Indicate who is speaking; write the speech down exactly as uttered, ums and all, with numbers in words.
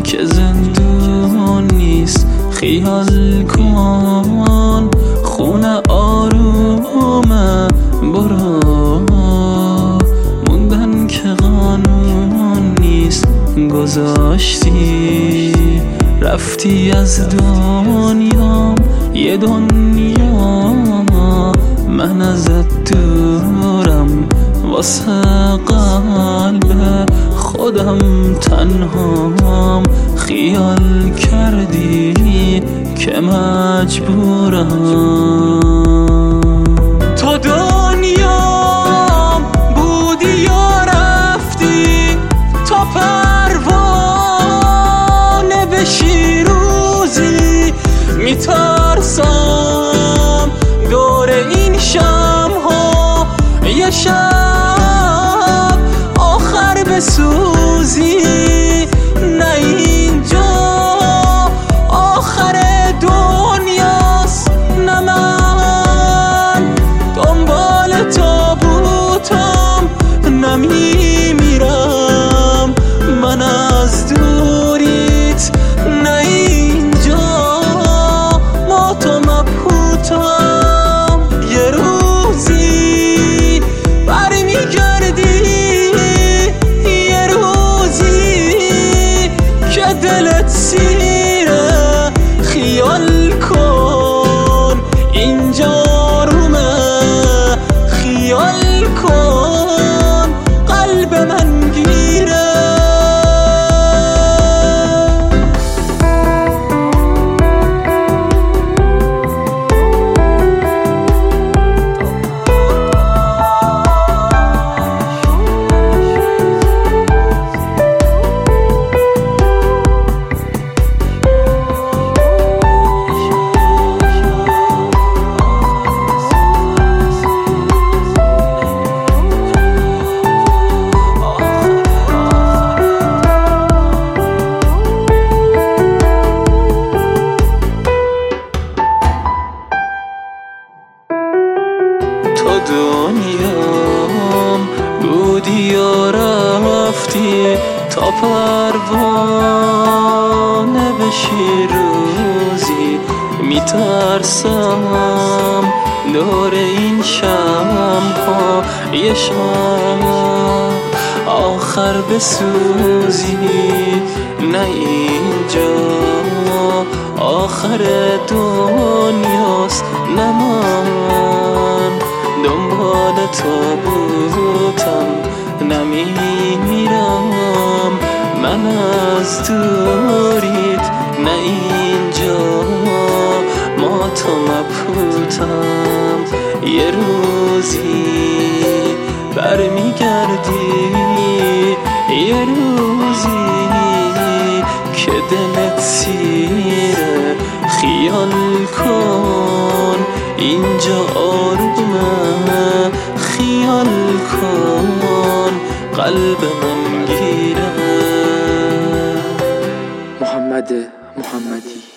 Speaker 1: که زندون نیست. خیال کن خونه آرومه، برو موندن که قانون نیست. گذاشتی رفتی از دنیا، یه دنیا من ازت دورم. واسه قلب خودم تنهام، خیال کردی که مجبورم. تو دنیام بودی یا رفتی، تا پروانه بشی روزی. میترسم دور این شمها یه شب آخر بسوزی. نه اینجا آخر دنیاست، نه من دنبال تابوتم نمیمیرم. من از دوریت نه اینجا مات و مبهوتم. یه روزی برمیگردی، یه روزی که دلت سیره. خیال کن اینجا آرومه، خیال کن قلب من گیره. تو دنیام بودی یا رفتی، تا پروانه بشی روزی. میترسم دور این شمها یه شب آخر بسوزی. نه اینجا آخر دنیاست، نه من دنبال تابوتم نمیمیرم. من از دوریت نه اینجا مات و مبهوتم. یه روزی برمیگردی، یه روزی که دلت سیره. خیال کن اینجا آرومه، خیال کن قلب من گیره.
Speaker 2: محمد محمدی.